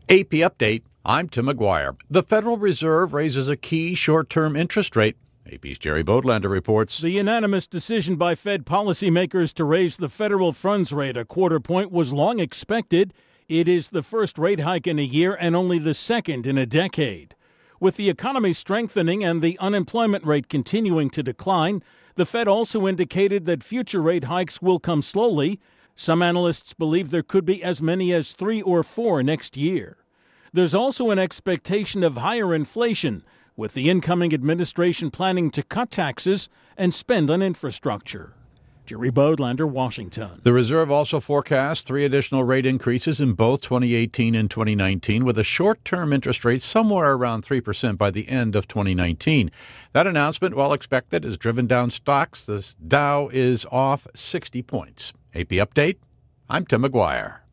AP Update, I'm Tim McGuire. The Federal Reserve raises a key short-term interest rate. AP's Jerry Bodlander reports. The unanimous decision by Fed policymakers to raise the federal funds rate a quarter point was long expected. It is the first rate hike in a year and only the second in a decade. With the economy strengthening and the unemployment rate continuing to decline, the Fed also indicated that future rate hikes will come slowly. Some analysts believe there could be as many as 3 or 4 next year. There's also an expectation of higher inflation, with the incoming administration planning to cut taxes and spend on infrastructure. Jerry Bodlander, Washington. The Reserve also forecasts 3 additional rate increases in both 2018 and 2019, with a short-term interest rate somewhere around 3% by the end of 2019. That announcement, well expected, has driven down stocks. The Dow is off 60 points. AP Update, I'm Tim McGuire.